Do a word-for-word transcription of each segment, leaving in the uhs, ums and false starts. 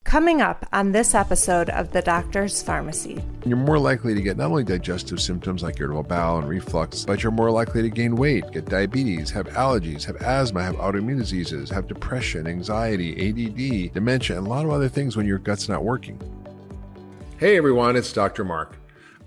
Coming up on this episode of The Doctor's Pharmacy. You're more likely to get not only digestive symptoms like irritable bowel and reflux, but you're more likely to gain weight, get diabetes, have allergies, have asthma, have autoimmune diseases, have depression, anxiety, A D D, dementia, and a lot of other things when your gut's not working. Hey everyone, it's Doctor Mark.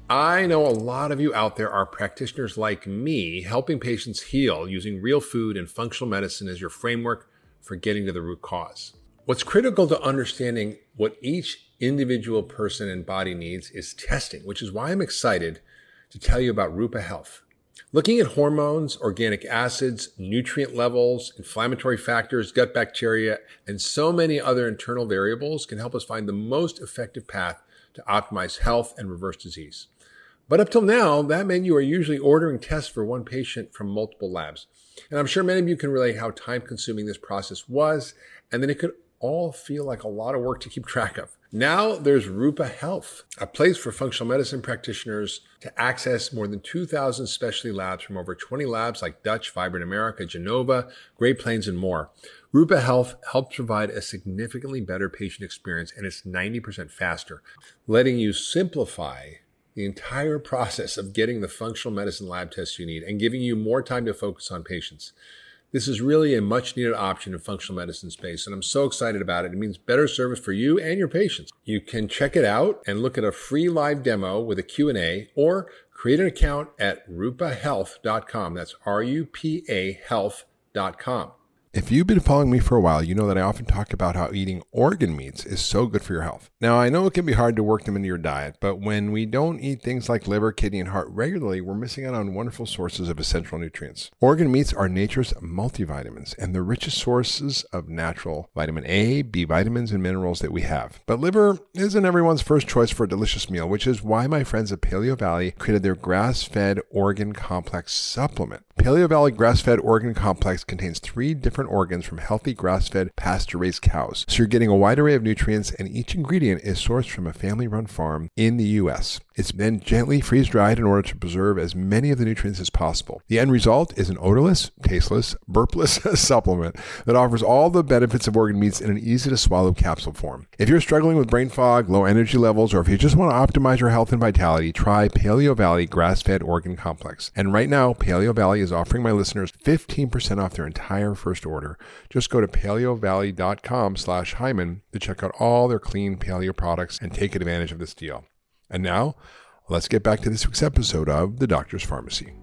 I know a lot of you out there are practitioners like me, helping patients heal using real food and functional medicine as your framework for getting to the root cause. What's critical to understanding what each individual person and body needs is testing, which is why I'm excited to tell you about Rupa Health. Looking at hormones, organic acids, nutrient levels, inflammatory factors, gut bacteria, and so many other internal variables can help us find the most effective path to optimize health and reverse disease. But up till now, that meant you are usually ordering tests for one patient from multiple labs. And I'm sure many of you can relate how time-consuming this process was, and that it could all feel like a lot of work to keep track of. Now there's Rupa Health, a place for functional medicine practitioners to access more than two thousand specialty labs from over twenty labs like Dutch, Vibrant America, Genova, Great Plains, and more. Rupa Health helps provide a significantly better patient experience, and it's ninety percent faster, letting you simplify the entire process of getting the functional medicine lab tests you need and giving you more time to focus on patients. This is really a much needed option in functional medicine space, and I'm so excited about it. It means better service for you and your patients. You can check it out and look at a free live demo with a Q and A, or create an account at rupa health dot com. That's R U P A health dot com. If you've been following me for a while, you know that I often talk about how eating organ meats is so good for your health. Now, I know it can be hard to work them into your diet, but when we don't eat things like liver, kidney, and heart regularly, we're missing out on wonderful sources of essential nutrients. Organ meats are nature's multivitamins and the richest sources of natural vitamin A, B vitamins, and minerals that we have. But liver isn't everyone's first choice for a delicious meal, which is why my friends at Paleo Valley created their grass-fed organ complex supplement. Paleo Valley Grass-Fed Organ Complex contains three different organs from healthy grass-fed pasture-raised cows. So you're getting a wide array of nutrients, and each ingredient is sourced from a family-run farm in the U S. It's then gently freeze-dried in order to preserve as many of the nutrients as possible. The end result is an odorless, tasteless, burpless supplement that offers all the benefits of organ meats in an easy-to-swallow capsule form. If you're struggling with brain fog, low energy levels, or if you just want to optimize your health and vitality, try Paleo Valley Grass-Fed Organ Complex. And right now, Paleo Valley is offering my listeners fifteen percent off their entire first order. Just go to paleo valley dot com slash Hyman to check out all their clean paleo products and take advantage of this deal. And now, let's get back to this week's episode of The Doctor's Pharmacy.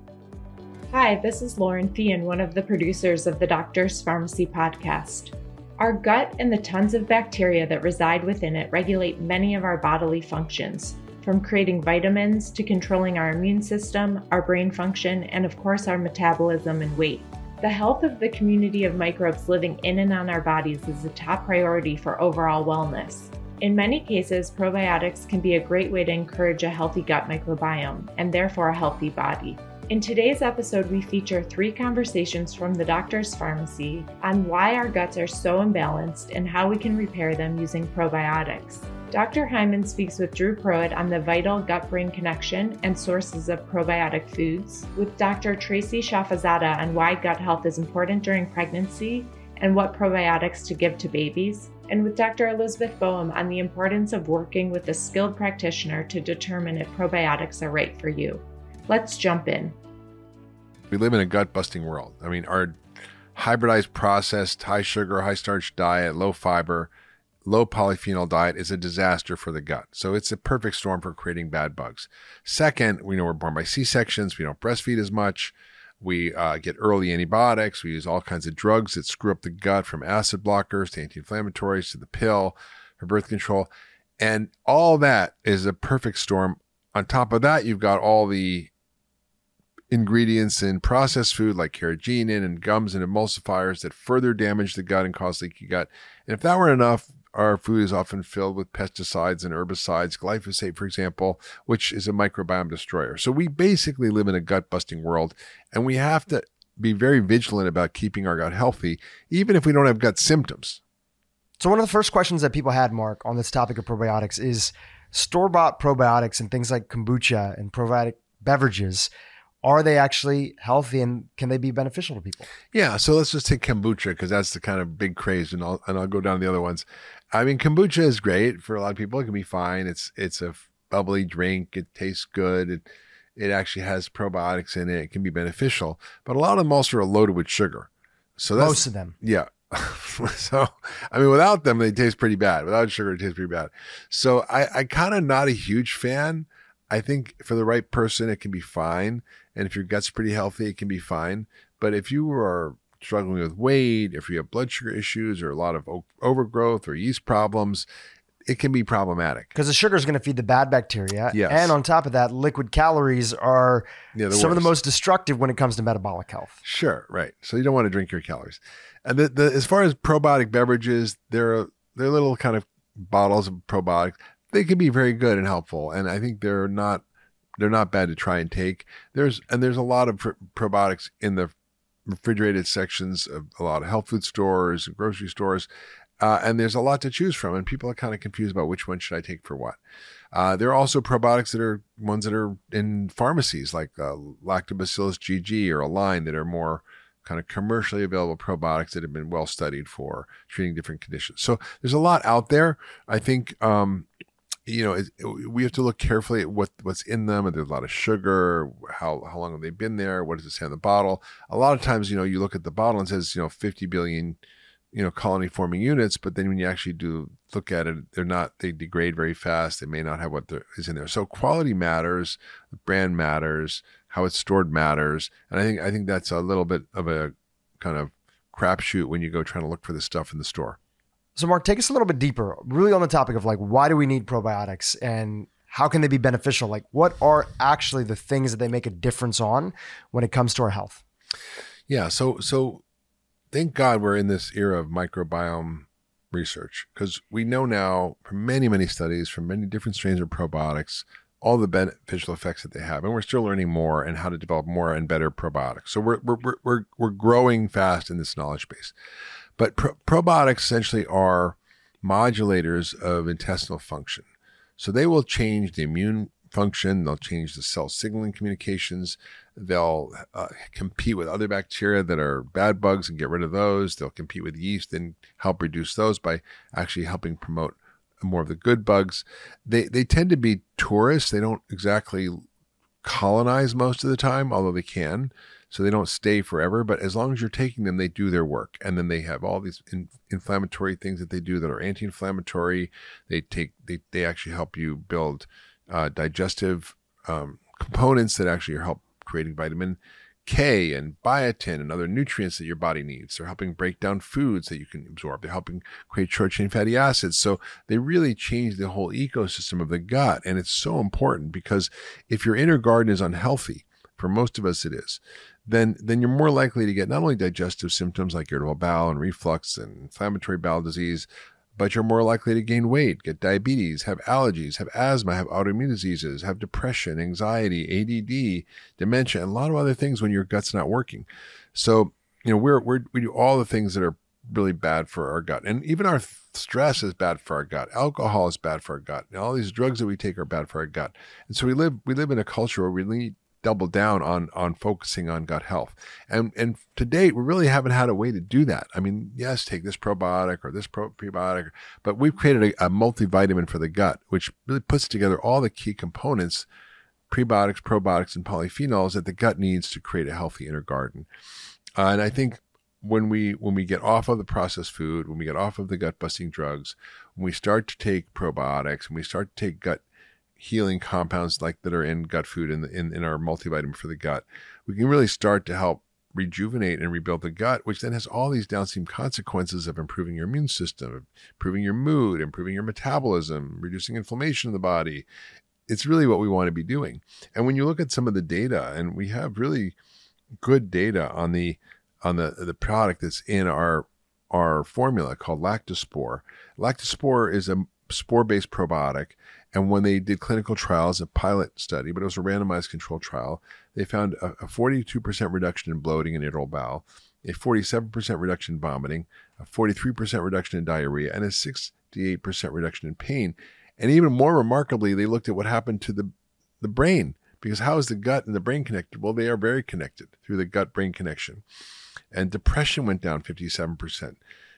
Hi, this is Lauren Thean, one of the producers of the Doctor's Pharmacy podcast. Our gut and the tons of bacteria that reside within it regulate many of our bodily functions, from creating vitamins to controlling our immune system, our brain function, and of course our metabolism and weight. The health of the community of microbes living in and on our bodies is a top priority for overall wellness. In many cases, probiotics can be a great way to encourage a healthy gut microbiome, and therefore a healthy body. In today's episode, we feature three conversations from the Doctor's Pharmacy on why our guts are so imbalanced and how we can repair them using probiotics. Doctor Hyman speaks with Drew Pruitt on the vital gut-brain connection and sources of probiotic foods, with Doctor Tracy Shafazada on why gut health is important during pregnancy and what probiotics to give to babies, and with Doctor Elizabeth Boehm on the importance of working with a skilled practitioner to determine if probiotics are right for you. Let's jump in. We live in a gut-busting world. I mean, our hybridized, processed, high-sugar, high-starch diet, low-fiber, low polyphenol diet is a disaster for the gut. So it's a perfect storm for creating bad bugs. Second, we know we're born by C-sections. We don't breastfeed as much. We uh, get early antibiotics. We use all kinds of drugs that screw up the gut, from acid blockers to anti-inflammatories to the pill for birth control. And all that is a perfect storm. On top of that, you've got all the ingredients in processed food like carrageenan and gums and emulsifiers that further damage the gut and cause leaky gut. And if that weren't enough, our food is often filled with pesticides and herbicides, glyphosate, for example, which is a microbiome destroyer. So we basically live in a gut-busting world, and we have to be very vigilant about keeping our gut healthy, even if we don't have gut symptoms. So one of the first questions that people had, Mark, on this topic of probiotics is store-bought probiotics and things like kombucha and probiotic beverages. Are they actually healthy, and can they be beneficial to people? Yeah, so let's just take kombucha because that's the kind of big craze, and I'll and I'll go down to the other ones. I mean, kombucha is great for a lot of people. It can be fine. It's it's a bubbly drink. It tastes good. It it actually has probiotics in it. It can be beneficial. But a lot of them also are loaded with sugar. So that's, most of them. Yeah. So, I mean, without them, they taste pretty bad. Without sugar, it tastes pretty bad. So I, I kind of not a huge fan. I think for the right person, it can be fine. And if your gut's pretty healthy, it can be fine. But if you are struggling with weight, if you have blood sugar issues or a lot of o- overgrowth or yeast problems, it can be problematic. Because the sugar is going to feed the bad bacteria. Yes. And on top of that, liquid calories are Yeah, the some of the worst. most destructive when it comes to metabolic health. Sure, right. So you don't want to drink your calories. And the, the, as far as probiotic beverages, they're they're little kind of bottles of probiotics. They can be very good and helpful, and I think they're not they're not bad to try and take. There's and there's a lot of pr- probiotics in the refrigerated sections of a lot of health food stores and grocery stores, uh, and there's a lot to choose from. And people are kind of confused about which one should I take for what. Uh, there are also probiotics that are ones that are in pharmacies, like uh, Lactobacillus G G or Align, that are more kind of commercially available probiotics that have been well studied for treating different conditions. So there's a lot out there. I think, um, you know, it, it, we have to look carefully at what, what's in them. And there's a lot of sugar. How, how long have they been there? What does it say on the bottle? A lot of times, you know, you look at the bottle and it says, you know, fifty billion, you know, colony forming units. But then when you actually do look at it, they're not, they degrade very fast. They may not have what there is in there. So quality matters, the brand matters, how it's stored matters. And I think, I think that's a little bit of a kind of crapshoot when you go trying to look for this stuff in the store. So Mark, take us a little bit deeper, really on the topic of like, why do we need probiotics and how can they be beneficial? Like, what are actually the things that they make a difference on when it comes to our health? Yeah. So, so thank God we're in this era of microbiome research, because we know now from many, many studies from many different strains of probiotics, all the beneficial effects that they have. And we're still learning more and how to develop more and better probiotics. So we're, we're, we're, we're growing fast in this knowledge base. But pro- probiotics essentially are modulators of intestinal function. So they will change the immune function. They'll change the cell signaling communications. They'll uh, compete with other bacteria that are bad bugs and get rid of those. They'll compete with yeast and help reduce those by actually helping promote more of the good bugs. They they tend to be tourists. They don't exactly colonize most of the time, although they can. So they don't stay forever, but as long as you're taking them, they do their work. And then they have all these in, inflammatory things that they do that are anti-inflammatory. They take, they, they actually help you build uh, digestive um, components that actually help creating vitamin K and biotin and other nutrients that your body needs. They're helping break down foods that you can absorb. They're helping create short-chain fatty acids. So they really change the whole ecosystem of the gut. And it's so important because if your inner garden is unhealthy, for most of us it is, then then you're more likely to get not only digestive symptoms like irritable bowel and reflux and inflammatory bowel disease, but you're more likely to gain weight, get diabetes, have allergies, have asthma, have autoimmune diseases, have depression, anxiety, A D D, dementia, and a lot of other things when your gut's not working. So, you know, we're, we're we do all the things that are really bad for our gut. And even our stress is bad for our gut. Alcohol is bad for our gut. And all these drugs that we take are bad for our gut. And so we live we live in a culture where we need double down on on focusing on gut health. And and to date, we really haven't had a way to do that. I mean, yes, take this probiotic or this pro- prebiotic, but we've created a, a multivitamin for the gut, which really puts together all the key components, prebiotics, probiotics, and polyphenols that the gut needs to create a healthy inner garden. Uh, and I think when we when we get off of the processed food, when we get off of the gut busting drugs, when we start to take probiotics, when we start to take gut healing compounds like that are in gut food in, the, in in our multivitamin for the gut, we can really start to help rejuvenate and rebuild the gut, which then has all these downstream consequences of improving your immune system, improving your mood, improving your metabolism, reducing inflammation in the body. It's really what we want to be doing. And when you look at some of the data, and we have really good data on the on the the product that's in our our formula called Lactospore. Lactospore is a spore-based probiotic. And when they did clinical trials, a pilot study, but it was a randomized controlled trial, they found a, a forty-two percent reduction in bloating and irritable bowel, a forty-seven percent reduction in vomiting, a forty-three percent reduction in diarrhea, and a sixty-eight percent reduction in pain. And even more remarkably, they looked at what happened to the, the brain, because how is the gut and the brain connected? Well, they are very connected through the gut-brain connection. And depression went down fifty-seven percent.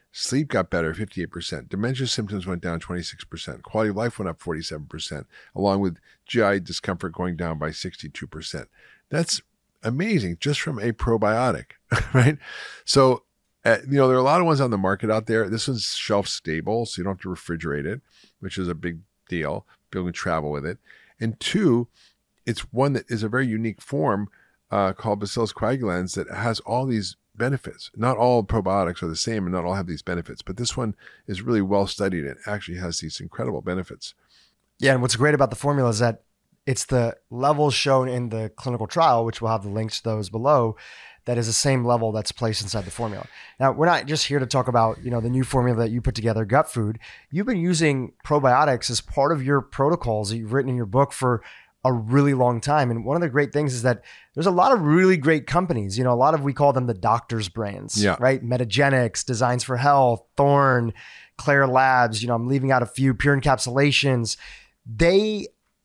Sleep got better, fifty-eight percent. Dementia symptoms went down, twenty-six percent. Quality of life went up, forty-seven percent, along with G I discomfort going down by sixty-two percent. That's amazing just from a probiotic, right? So, uh, you know, there are a lot of ones on the market out there. This one's shelf stable, so you don't have to refrigerate it, which is a big deal. People can travel with it. And two, it's one that is a very unique form uh, called Bacillus coagulans that has all these benefits. Not all probiotics are the same and not all have these benefits, but this one is really well studied and actually has these incredible benefits. Yeah, and what's great about the formula is that it's the levels shown in the clinical trial, which we'll have the links to those below, that is the same level that's placed inside the formula. Now, we're not just here to talk about, you know, the new formula that you put together, Gut Food. You've been using probiotics as part of your protocols that you've written in your book for a really long time. And one of the great things is that there's a lot of really great companies, you know, a lot of, we call them the doctor's brands, yeah. right? Metagenics, Designs for Health, Thorne, Claire Labs, you know, I'm leaving out a few, Pure Encapsulations. They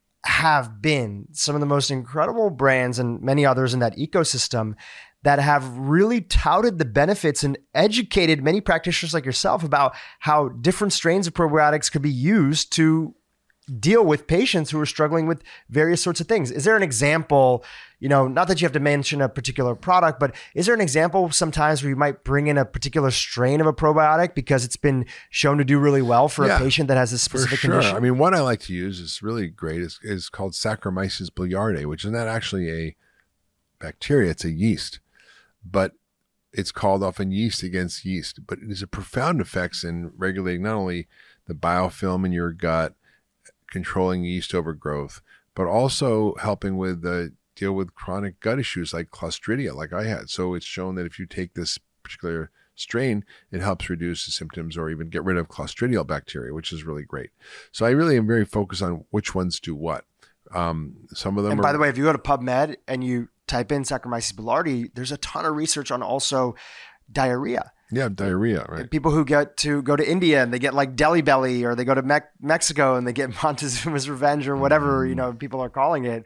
have been some of the most incredible brands and many others in that ecosystem that have really touted the benefits and educated many practitioners like yourself about how different strains of probiotics could be used to deal with patients who are struggling with various sorts of things. Is there an example, you know, not that you have to mention a particular product, but is there an example sometimes where you might bring in a particular strain of a probiotic because it's been shown to do really well for yeah, a patient that has a specific for sure. condition? I mean, one I like to use is really great is, is called Saccharomyces boulardii, which is not actually a bacteria, it's a yeast, but it's called often yeast against yeast, but it has a profound effects in regulating not only the biofilm in your gut, controlling yeast overgrowth, but also helping with the deal with chronic gut issues like Clostridia, like I had. So it's shown that if you take this particular strain, it helps reduce the symptoms or even get rid of Clostridial bacteria, which is really great. So I really am very focused on which ones do what. Um, some of them and are, by the way, if you go to PubMed and you type in Saccharomyces boulardii, there's a ton of research on also diarrhea. Yeah, diarrhea, right? People who get to go to India and they get like Delhi belly, or they go to Me- Mexico and they get Montezuma's revenge or whatever, mm. you know, people are calling it.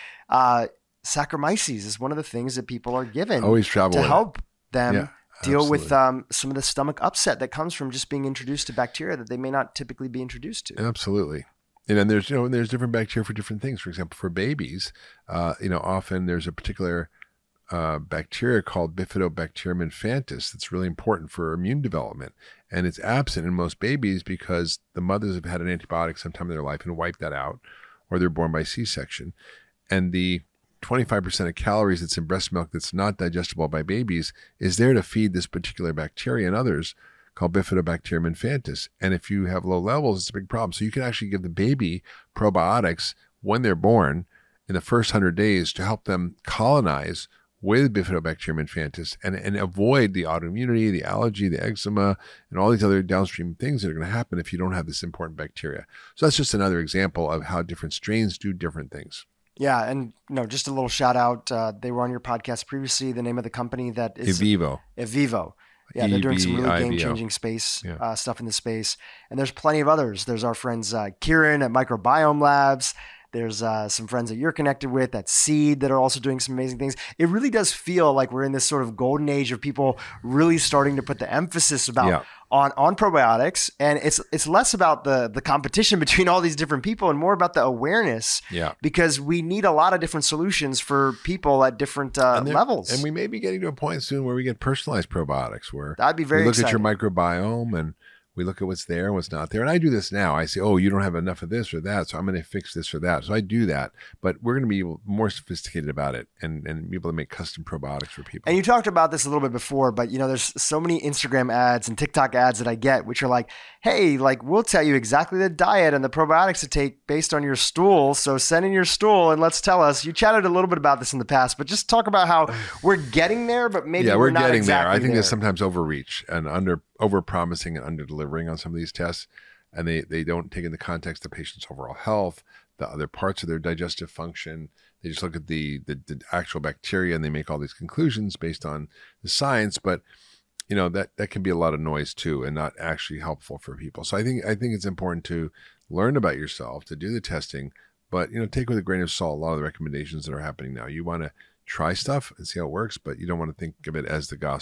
Uh, Saccharomyces is one of the things that people are given Always travel to help it. them yeah, deal absolutely. with um, some of the stomach upset that comes from just being introduced to bacteria that they may not typically be introduced to. Absolutely. And then there's, you know, there's different bacteria for different things. For example, for babies, uh, you know, often there's a particular Uh, bacteria called Bifidobacterium infantis that's really important for immune development, and it's absent in most babies because the mothers have had an antibiotic sometime in their life and wiped that out, or they're born by C-section. And the twenty-five percent of calories that's in breast milk that's not digestible by babies is there to feed this particular bacteria and others called Bifidobacterium infantis. And if you have low levels, it's a big problem. So you can actually give the baby probiotics when they're born in the first one hundred days to help them colonize with Bifidobacterium infantis and, and avoid the autoimmunity, the allergy, the eczema, and all these other downstream things that are going to happen if you don't have this important bacteria. So that's just another example of how different strains do different things. Yeah. And you know, just a little shout out. Uh, they were on your podcast previously. The name of the company that is Evivo. Evivo. Yeah, they're doing some really E V I V O. game-changing space Yeah. uh, stuff in the space. And there's plenty of others. There's our friends uh, Kieran at Microbiome Labs. There's uh, some friends that you're connected with at Seed that are also doing some amazing things. It really does feel like we're in this sort of golden age of people really starting to put the emphasis about Yeah. on on probiotics, and it's it's less about the the competition between all these different people and more about the awareness. Yeah. Because we need a lot of different solutions for people at different uh, And there- levels. And we may be getting to a point soon where we get personalized probiotics where That'd be very we look exciting. at your microbiome and we look at what's there and what's not there. And I do this now. I say, oh, you don't have enough of this or that, so I'm going to fix this or that. So I do that. But we're going to be more sophisticated about it and, and be able to make custom probiotics for people. And you talked about this a little bit before, but you know, there's so many Instagram ads and TikTok ads that I get, which are like, hey, like we'll tell you exactly the diet and the probiotics to take based on your stool. So send in your stool and let's tell us. You chatted a little bit about this in the past, but just talk about how we're getting there, but maybe yeah, we're, we're, not getting exactly there. I think there. there's sometimes overreach and under over promising and under delivering on some of these tests. And they, they don't take into context the patient's overall health, the other parts of their digestive function. They just look at the, the, the actual bacteria and they make all these conclusions based on the science. But, you know, that, that can be a lot of noise too and not actually helpful for people. So I think, I think it's important to learn about yourself, to do the testing, but, you know, take with a grain of salt a lot of the recommendations that are happening now. You want to try stuff and see how it works, but you don't want to think of it as the gospel.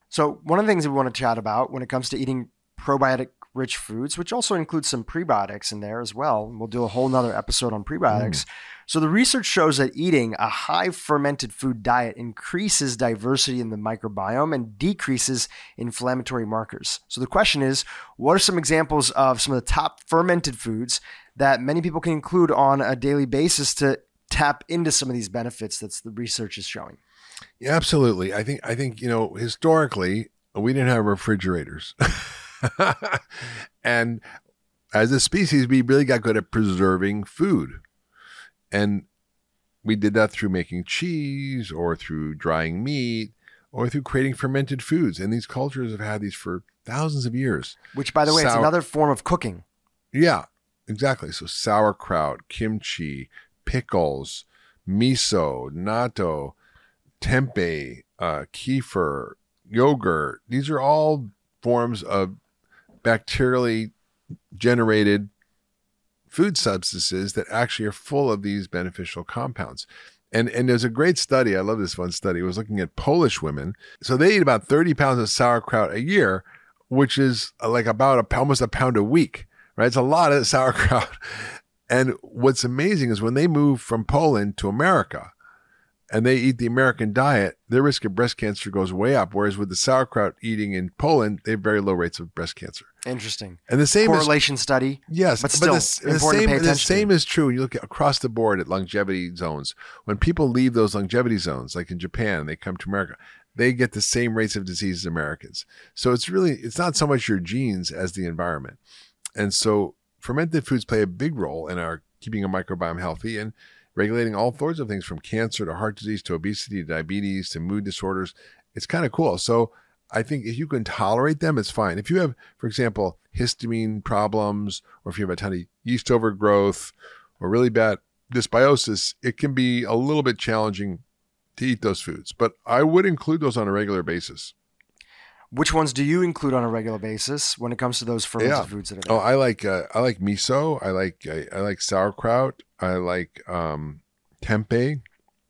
So one of the things that we want to chat about when it comes to eating probiotic rich foods, which also includes some prebiotics in there as well. We'll do a whole nother episode on prebiotics. Mm. So the research shows that eating a high fermented food diet increases diversity in the microbiome and decreases inflammatory markers. So the question is, what are some examples of some of the top fermented foods that many people can include on a daily basis to tap into some of these benefits that the research is showing? Yeah, absolutely. I think, I think, you know, historically, we didn't have refrigerators. And as a species, we really got good at preserving food. And we did that through making cheese or through drying meat or through creating fermented foods. And these cultures have had these for thousands of years. Which, by the way, Sour- it's another form of cooking. Yeah, exactly. So sauerkraut, kimchi, pickles, miso, natto, tempeh, uh, kefir, yogurt. These are all forms of bacterially generated food substances that actually are full of these beneficial compounds. And and there's a great study. I love this one study. It was looking at Polish women. So they eat about thirty pounds of sauerkraut a year, which is like about a, almost a pound a week, right? It's a lot of sauerkraut. And what's amazing is when they move from Poland to America and they eat the American diet, their risk of breast cancer goes way up. Whereas with the sauerkraut eating in Poland, they have very low rates of breast cancer. Interesting. And the same correlation is, study. Yes, but still but the, important the same, to pay attention. The same is true when you look at across the board at longevity zones. When people leave those longevity zones, like in Japan, they come to America, they get the same rates of disease as Americans. So it's really, it's not so much your genes as the environment. And so fermented foods play a big role in our keeping a microbiome healthy and regulating all sorts of things from cancer to heart disease to obesity to diabetes to mood disorders. It's kind of cool. So I think if you can tolerate them, it's fine. If you have, for example, histamine problems, or if you have a ton of yeast overgrowth or really bad dysbiosis, it can be a little bit challenging to eat those foods. But I would include those on a regular basis. Which ones do you include on a regular basis when it comes to those fermented yeah. foods that are there? Oh, I like uh, I like miso. I like I, I like sauerkraut. I like um, tempeh,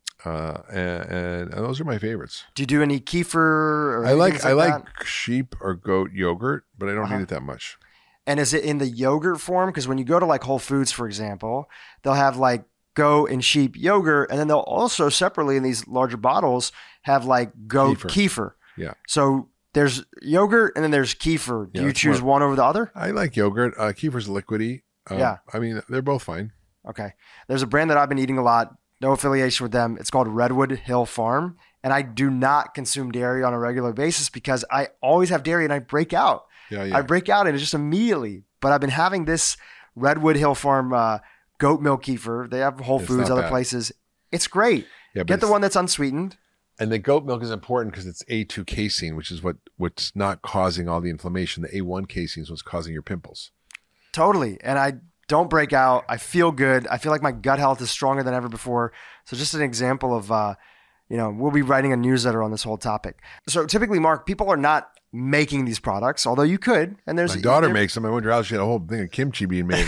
uh, and, and, and those are my favorites. Do you do any kefir? Or I like, like I like that? sheep or goat yogurt, but I don't uh-huh. need it that much. And is it in the yogurt form? Because when you go to like Whole Foods, for example, they'll have like goat and sheep yogurt, and then they'll also separately in these larger bottles have like goat kefir. kefir. Yeah. So there's yogurt and then there's kefir. Do yeah, you choose more, one over the other? I like yogurt. Uh, kefir's liquidy. Uh, yeah. I mean, they're both fine. Okay. There's a brand that I've been eating a lot. No affiliation with them. It's called Redwood Hill Farm. And I do not consume dairy on a regular basis because I always have dairy and I break out. Yeah, yeah. I break out and it's just immediately. But I've been having this Redwood Hill Farm uh, goat milk kefir. They have Whole It's Foods, not other bad. places. It's great. Yeah, but Get the it's- one that's unsweetened. And the goat milk is important because it's A two casein, which is what, what's not causing all the inflammation. The A one casein is what's causing your pimples. Totally. And I don't break out. I feel good. I feel like my gut health is stronger than ever before. So just an example of, uh, you know, we'll be writing a newsletter on this whole topic. So typically, Mark, people are not making these products, although you could. And there's My daughter there- makes them. I wonder how she had a whole thing of kimchi being made.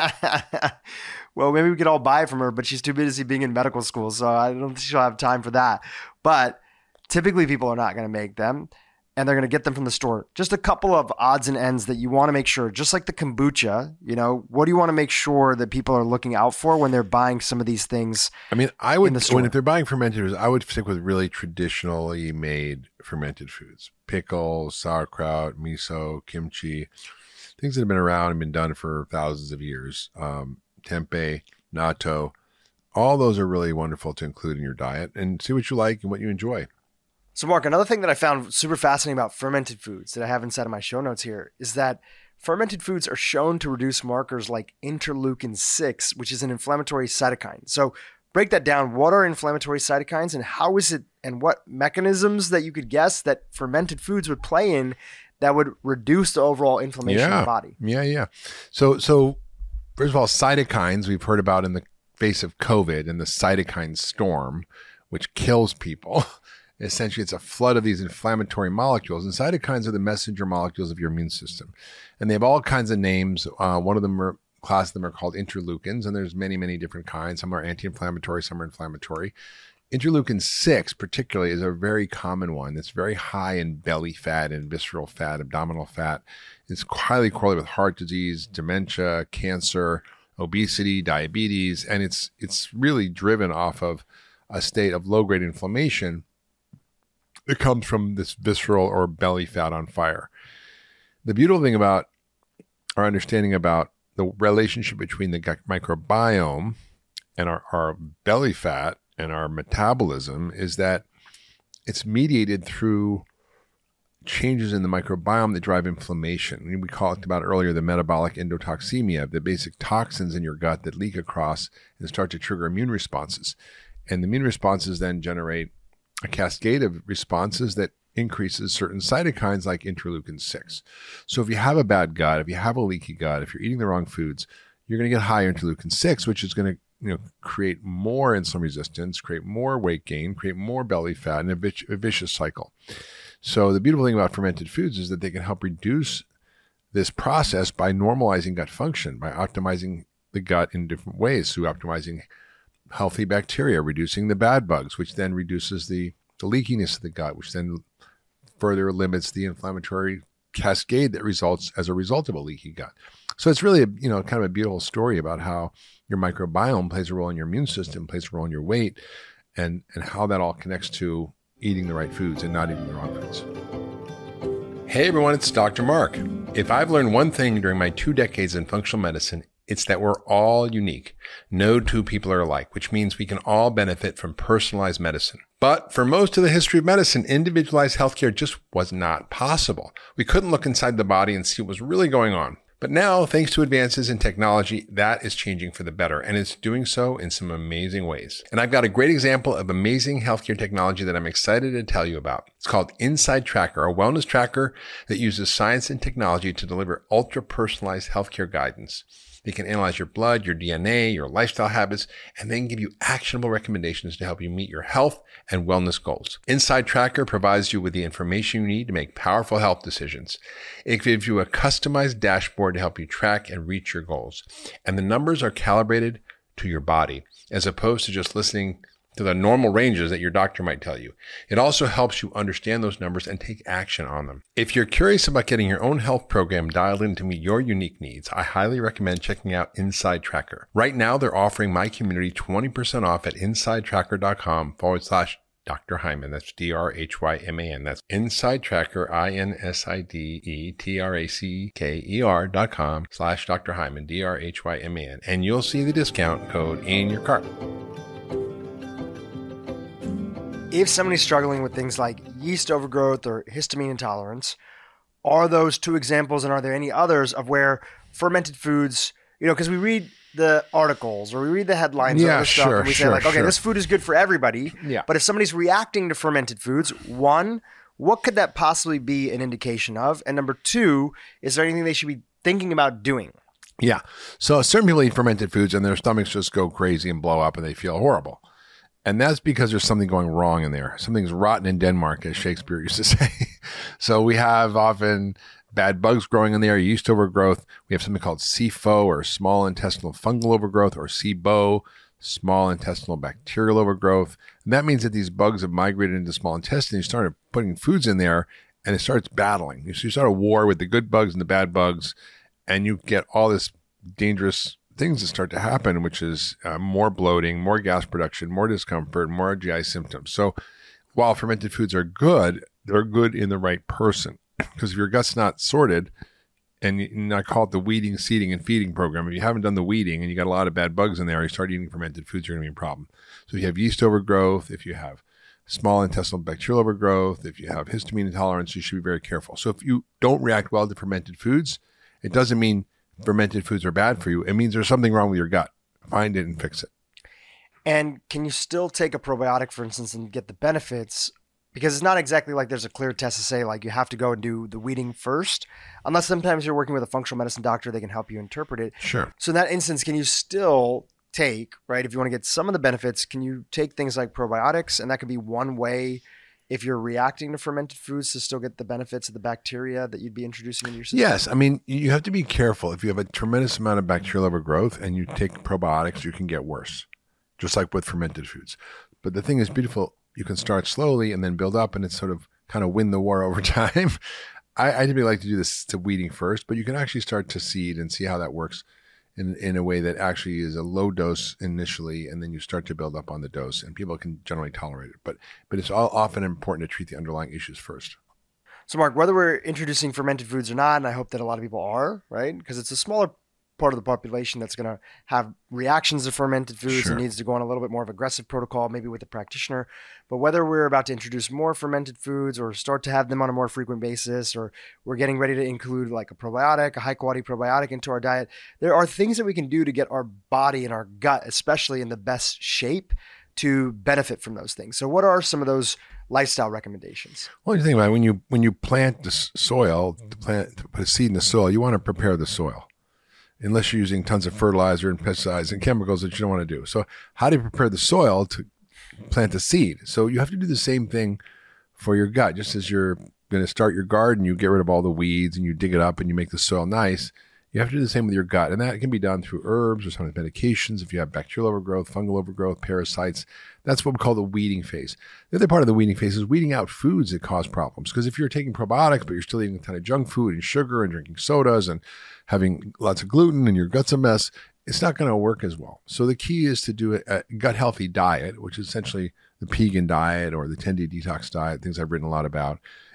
Well, maybe we could all buy it from her, but she's too busy being in medical school, so I don't think she'll have time for that. But typically people are not going to make them, and they're going to get them from the store. Just a couple of odds and ends that you want to make sure, just like the kombucha, you know, what do you want to make sure that people are looking out for when they're buying some of these things? I mean, I would, in the store? when if they're buying fermented foods, I would stick with really traditionally made fermented foods. Pickles, sauerkraut, miso, kimchi, things that have been around and been done for thousands of years. Um, tempeh, natto, all those are really wonderful to include in your diet and see what you like and what you enjoy. So, Mark, another thing that I found super fascinating about fermented foods that I have inside of my show notes here is that fermented foods are shown to reduce markers like interleukin six, which is an inflammatory cytokine. So break that down. What are inflammatory cytokines and how is it, and what mechanisms that you could guess that fermented foods would play in that would reduce the overall inflammation yeah. in the body? Yeah, yeah. So, so first of all, cytokines we've heard about in the face of COVID and the cytokine storm, which kills people. Essentially, it's a flood of these inflammatory molecules, and cytokines are the messenger molecules of your immune system. And they have all kinds of names. Uh, one of them, are, class of them are called interleukins, and there's many, many different kinds. Some are anti-inflammatory, some are inflammatory. Interleukin six particularly is a very common one that's very high in belly fat and visceral fat, abdominal fat. It's highly correlated with heart disease, dementia, cancer, obesity, diabetes, and it's it's really driven off of a state of low-grade inflammation that comes from this visceral or belly fat on fire. The beautiful thing about our understanding about the relationship between the gut microbiome and our, our belly fat and our metabolism is that it's mediated through changes in the microbiome that drive inflammation. We talked about earlier the metabolic endotoxemia, the basic toxins in your gut that leak across and start to trigger immune responses. And the immune responses then generate a cascade of responses that increases certain cytokines like interleukin six. So if you have a bad gut, if you have a leaky gut, if you're eating the wrong foods, you're going to get high interleukin six, which is going to you know, create more insulin resistance, create more weight gain, create more belly fat, and a, vic- a vicious cycle. So the beautiful thing about fermented foods is that they can help reduce this process by normalizing gut function, by optimizing the gut in different ways, through optimizing healthy bacteria, reducing the bad bugs, which then reduces the, the leakiness of the gut, which then further limits the inflammatory cascade that results as a result of a leaky gut. So it's really a, you know, kind of a beautiful story about how your microbiome plays a role in your immune system, plays a role in your weight, and, and how that all connects to eating the right foods and not eating the wrong foods. Hey everyone, it's Doctor Mark. If I've learned one thing during my two decades in functional medicine, it's that we're all unique. No two people are alike, which means we can all benefit from personalized medicine. But for most of the history of medicine, individualized healthcare just was not possible. We couldn't look inside the body and see what was really going on. But now, thanks to advances in technology, that is changing for the better, and it's doing so in some amazing ways. And I've got a great example of amazing healthcare technology that I'm excited to tell you about. It's called Inside Tracker, a wellness tracker that uses science and technology to deliver ultra-personalized healthcare guidance. They can analyze your blood, your D N A, your lifestyle habits, and then give you actionable recommendations to help you meet your health and wellness goals. Inside Tracker provides you with the information you need to make powerful health decisions. It gives you a customized dashboard to help you track and reach your goals. And the numbers are calibrated to your body, as opposed to just listening to the normal ranges that your doctor might tell you. It also helps you understand those numbers and take action on them. If you're curious about getting your own health program dialed in to meet your unique needs, I highly recommend checking out Inside Tracker. Right now, they're offering my community twenty percent off at insidetracker.com forward slash Doctor Hyman. That's D R H Y M A N. That's Inside Tracker, I N S I D E T R A C K E R dot com slash Doctor Hyman, D R H Y M A N. And you'll see the discount code in your cart. If somebody's struggling with things like yeast overgrowth or histamine intolerance, are those two examples, and are there any others of where fermented foods, you know, because we read the articles or we read the headlines yeah, of other stuff sure, and we sure, say like, okay, sure. this food is good for everybody. Yeah. But if somebody's reacting to fermented foods, one, what could that possibly be an indication of? And number two, is there anything they should be thinking about doing? Yeah. So certain people eat fermented foods and their stomachs just go crazy and blow up and they feel horrible. And that's because there's something going wrong in there. Something's rotten in Denmark, as Shakespeare used to say. So we have often bad bugs growing in there, yeast overgrowth. We have something called C F O, or small intestinal fungal overgrowth, or S I B O, small intestinal bacterial overgrowth. And that means that these bugs have migrated into the small intestine. You started putting foods in there and it starts battling. So you start a war with the good bugs and the bad bugs, and you get all this dangerous things that start to happen, which is uh, more bloating, more gas production, more discomfort, more G I symptoms. So while fermented foods are good, they're good in the right person. Because if your gut's not sorted, and, you, and I call it the weeding, seeding, and feeding program, if you haven't done the weeding and you got a lot of bad bugs in there, you start eating fermented foods, you're going to be a problem. So if you have yeast overgrowth, if you have small intestinal bacterial overgrowth, if you have histamine intolerance, you should be very careful. So if you don't react well to fermented foods, it doesn't mean fermented foods are bad for you. It means there's something wrong with your gut. Find it and fix it. And can you still take a probiotic, for instance, and get the benefits? Because it's not exactly like there's a clear test to say like you have to go and do the weeding first, unless sometimes you're working with a functional medicine doctor, they can help you interpret it. Sure. So in that instance, can you still take, right, if you want to get some of the benefits, can you take things like probiotics? And that could be one way, if you're reacting to fermented foods, to still get the benefits of the bacteria that you'd be introducing into your system? Yes. I mean, you have to be careful. If you have a tremendous amount of bacterial overgrowth and you take probiotics, you can get worse, just like with fermented foods. But the thing is beautiful, you can start slowly and then build up, and it's sort of kind of win the war over time. I, I typically like to do this to weeding first, but you can actually start to seed and see how that works in, in a way that actually is a low dose initially, and then you start to build up on the dose, and people can generally tolerate it. But but it's all often important to treat the underlying issues first. So Mark, whether we're introducing fermented foods or not, and I hope that a lot of people are, right? Because it's a smaller part of the population that's going to have reactions to fermented foods Sure. and needs to go on a little bit more of aggressive protocol, maybe with a practitioner. But whether we're about to introduce more fermented foods or start to have them on a more frequent basis, or we're getting ready to include like a probiotic, a high quality probiotic into our diet, there are things that we can do to get our body and our gut, especially in the best shape, to benefit from those things. So what are some of those lifestyle recommendations? Well, you think about it, when you when you plant the s- soil, to plant to put a seed in the soil, you want to prepare the soil. Unless you're using tons of fertilizer and pesticides and chemicals that you don't want to do. So how do you prepare the soil to plant the seed? So you have to do the same thing for your gut. Just as you're going to start your garden, you get rid of all the weeds and you dig it up and you make the soil nice. You have to do the same with your gut. And that can be done through herbs or sometimes medications. If you have bacterial overgrowth, fungal overgrowth, parasites, that's what we call the weeding phase. The other part of the weeding phase is weeding out foods that cause problems. Because if you're taking probiotics, but you're still eating a ton of junk food and sugar and drinking sodas and having lots of gluten and your gut's a mess, it's not going to work as well. So the key is to do a, a gut healthy diet, which is essentially the Pegan diet or the ten-day detox diet, things I've written a lot about.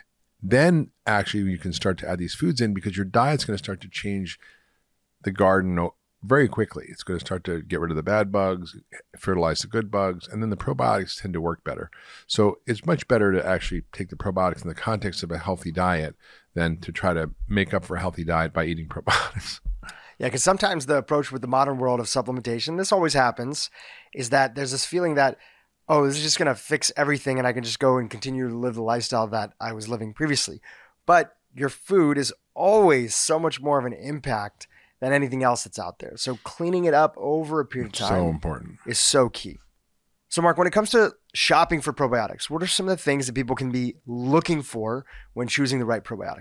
Then actually you can start to add these foods in, because your diet's going to start to change the garden very quickly. It's going to start to get rid of the bad bugs, fertilize the good bugs, and then the probiotics tend to work better. So it's much better to actually take the probiotics in the context of a healthy diet than to try to make up for a healthy diet by eating probiotics. Yeah, because sometimes the approach with the modern world of supplementation, this always happens, is that there's this feeling that, oh, this is just going to fix everything and I can just go and continue to live the lifestyle that I was living previously. But your food is always so much more of an impact than anything else that's out there. So cleaning it up over a period It's of time so important. is so key. So Mark, when it comes to shopping for probiotics, what are some of the things that people can be looking for when choosing the right probiotic?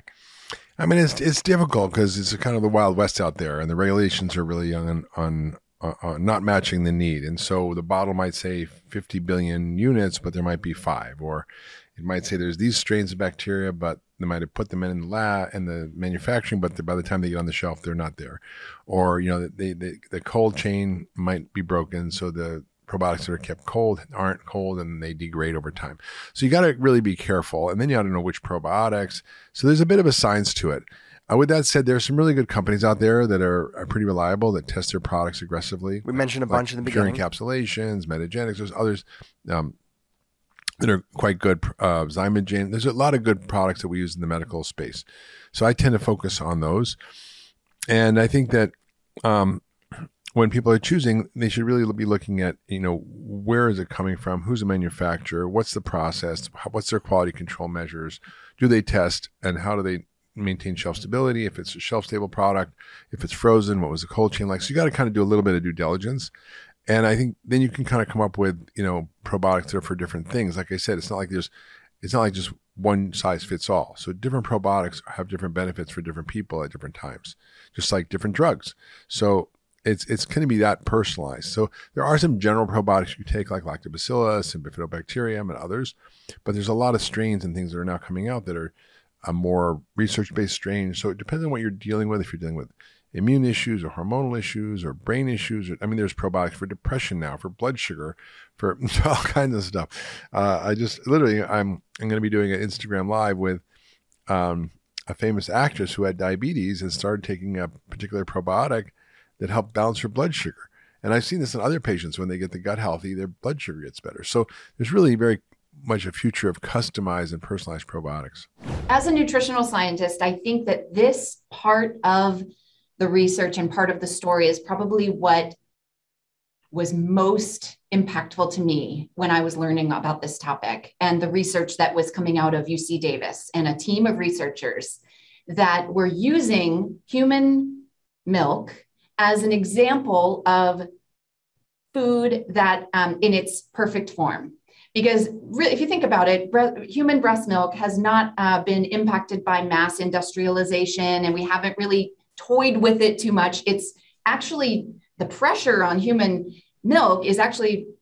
I mean, it's it's difficult because it's kind of the Wild West out there, and the regulations are really on on, on not matching the need. And so the bottle might say fifty billion units, but there might be five, or it might say there's these strains of bacteria, but they might have put them in the lab and the manufacturing, but by the time they get on the shelf, they're not there. Or you know, they, they, the cold chain might be broken, so the probiotics that are kept cold aren't cold and they degrade over time. So you got to really be careful. And then you got to know which probiotics. So there's a bit of a science to it. Uh, with that said, there are some really good companies out there that are, are pretty reliable, that test their products aggressively. We mentioned a like bunch in the Pure beginning. Encapsulations, Metagenics, there's others um, that are quite good. Uh, Zymogen. There's a lot of good products that we use in the medical space. So I tend to focus on those. And I think that um, when people are choosing, they should really be looking at, you know, where is it coming from? Who's the manufacturer? What's the process? What's their quality control measures? Do they test? And how do they maintain shelf stability? If it's a shelf stable product, if it's frozen, what was the cold chain like? So you got to kind of do a little bit of due diligence. And I think then you can kind of come up with, you know, probiotics that are for different things. Like I said, it's not like there's, it's not like just one size fits all. So different probiotics have different benefits for different people at different times, just like different drugs. So it's it's going to be that personalized. So there are some general probiotics you take, like Lactobacillus and Bifidobacterium and others, but there's a lot of strains and things that are now coming out that are a more research-based strains. So it depends on what you're dealing with. If you're dealing with immune issues or hormonal issues or brain issues, or, I mean, there's probiotics for depression now, for blood sugar, for all kinds of stuff. Uh, I just literally, I'm I'm going to be doing an Instagram live with um, a famous actress who had diabetes and started taking a particular probiotic that help balance your blood sugar. And I've seen this in other patients. When they get the gut healthy, their blood sugar gets better. So there's really very much a future of customized and personalized probiotics. As a nutritional scientist, I think that this part of the research and part of the story is probably what was most impactful to me when I was learning about this topic, and the research that was coming out of U C Davis and a team of researchers that were using human milk as an example of food that um, in its perfect form. Because really, if you think about it, bre- human breast milk has not uh, been impacted by mass industrialization, and we haven't really toyed with it too much. It's actually, the pressure on human milk is actually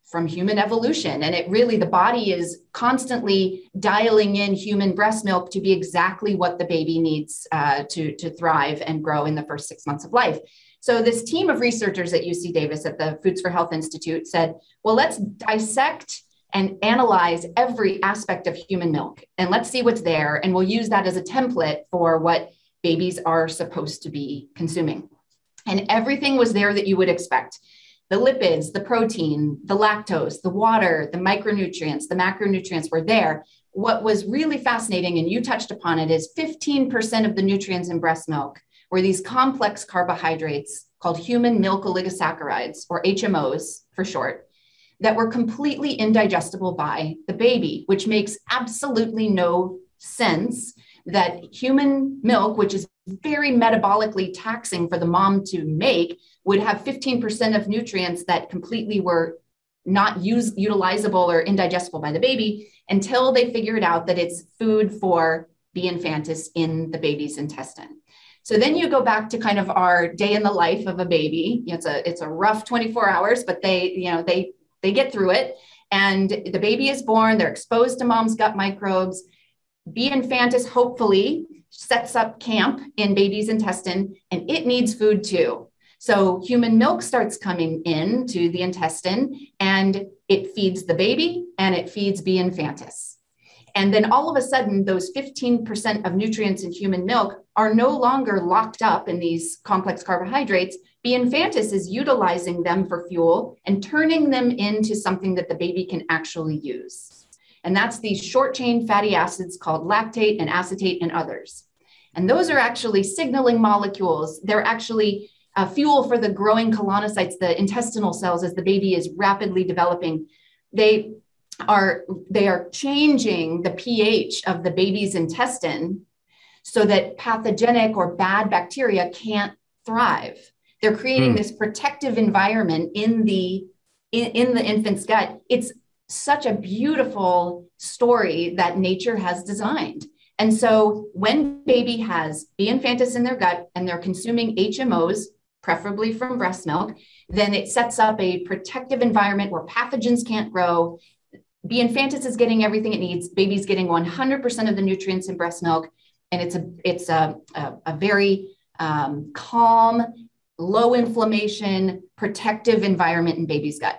from human evolution. And it really, the body is constantly dialing in human breast milk to be exactly what the baby needs uh, to, to thrive and grow in the first six months of life. So this team of researchers at U C Davis at the Foods for Health Institute said, well, let's dissect and analyze every aspect of human milk, and let's see what's there. And we'll use that as a template for what babies are supposed to be consuming. And everything was there that you would expect. The lipids, the protein, the lactose, the water, the micronutrients, the macronutrients were there. What was really fascinating, and you touched upon it, is fifteen percent of the nutrients in breast milk were these complex carbohydrates called human milk oligosaccharides, or H M Os for short, that were completely indigestible by the baby, which makes absolutely no sense that human milk, which is very metabolically taxing for the mom to make, would have fifteen percent of nutrients that completely were not use, utilizable or indigestible by the baby, until they figured out that it's food for B. infantis in the baby's intestine. So then you go back to kind of our day in the life of a baby. It's a, it's a rough twenty-four hours, but they, you know, they, they get through it, and the baby is born, they're exposed to mom's gut microbes. B. infantis hopefully sets up camp in baby's intestine, and it needs food too. So human milk starts coming into the intestine, and it feeds the baby and it feeds B. infantis. And then all of a sudden, those fifteen percent of nutrients in human milk are no longer locked up in these complex carbohydrates. B. infantis is utilizing them for fuel and turning them into something that the baby can actually use. And that's these short chain fatty acids called lactate and acetate and others. And those are actually signaling molecules. They're actually uh, fuel for the growing colonocytes, the intestinal cells, as the baby is rapidly developing. They are, they are changing the pH of the baby's intestine so that pathogenic or bad bacteria can't thrive. They're creating mm. this protective environment in the, in, in the infant's gut. It's such a beautiful story that nature has designed. And so when baby has B. infantis in their gut and they're consuming H M Os, preferably from breast milk, then it sets up a protective environment where pathogens can't grow. B. infantis is getting everything it needs. Baby's getting one hundred percent of the nutrients in breast milk. And it's a, it's a, a, a very um, calm, low inflammation, protective environment in baby's gut.